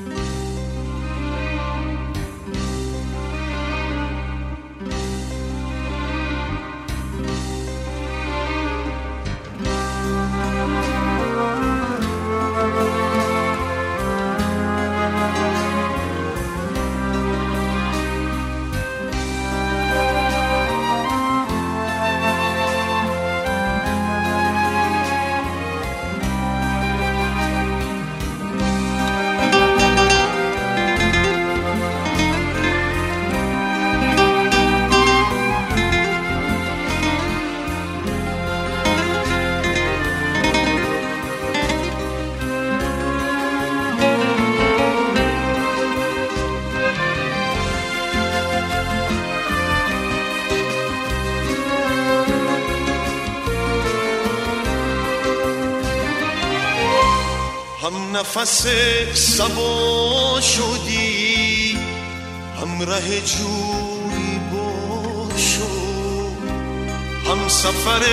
هم نفس صبا شدی، هم ره جوی بار شد، هم سفر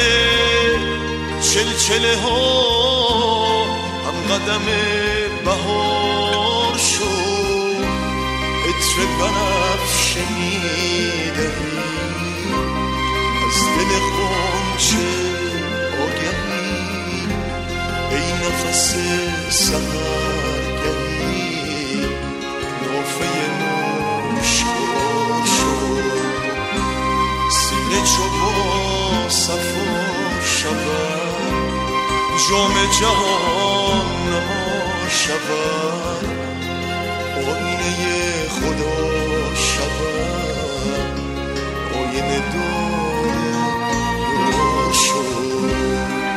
چلچله ها، هم قدم بهار شد. عطر بنفشه می‌دهی از دل غنچه آگهی، ای نفس سحرگهی نافه مشکار شد. سینه چو با صفا شود، جام جهان نما شود، آینه خدا شود، آینه دار شد.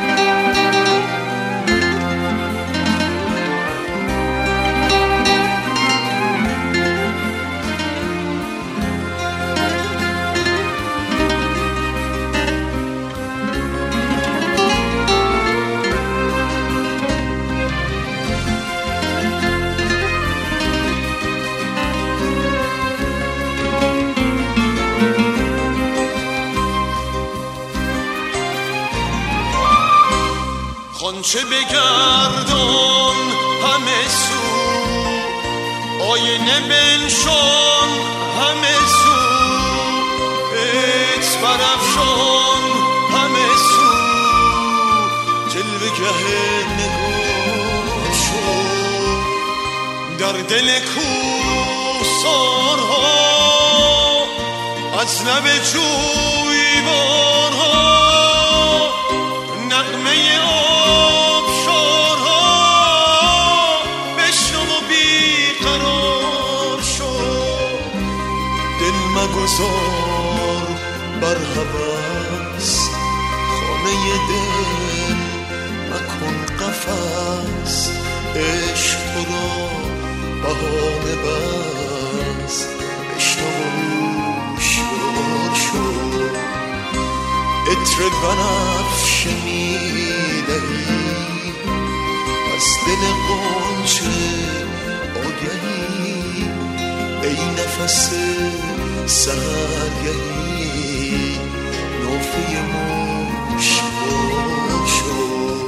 خانچه بگردان همه سو، آینه بنشان همه سو، عطر برافشان همه سو، جلوه گه نگاه شد. در دل کوهسارها از لب جویبارها نغمه آبشارها بشنو و بیقرار شد. دل مگذار بر هوس، خانه دل مکن قفس، عشق تو را بهانه بس، بشنو و هوشیار شد. عطر بنفشه می‌دهی از دل غنچه آگهی، ای نفس سحرگهی نافه مشکار شد.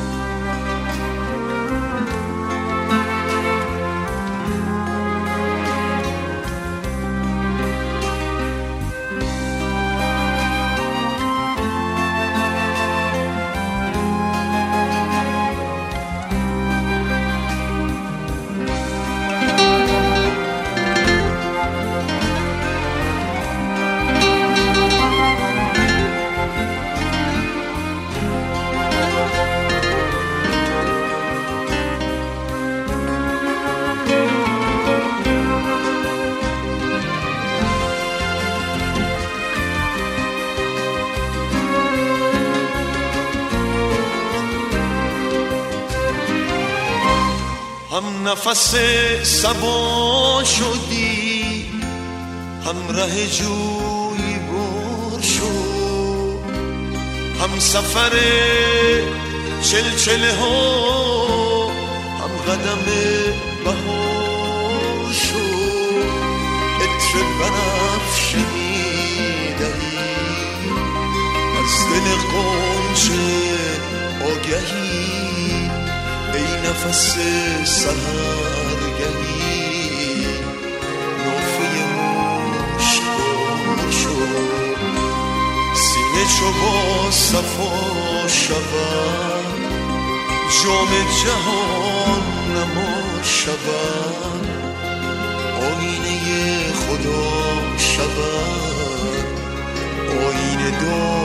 هم نفس صبا شدی، هم ره جوی بار شد، هم سفر چلچله ها، هم قدم بهار شد. عطر بنفشه می‌دهی از دل غنچه آگهی، ای نفس سحرگهی دهی نوفه موشگار شد سینه چو با صفا شود جام جهان نما شود آینه خدا شود آینه دار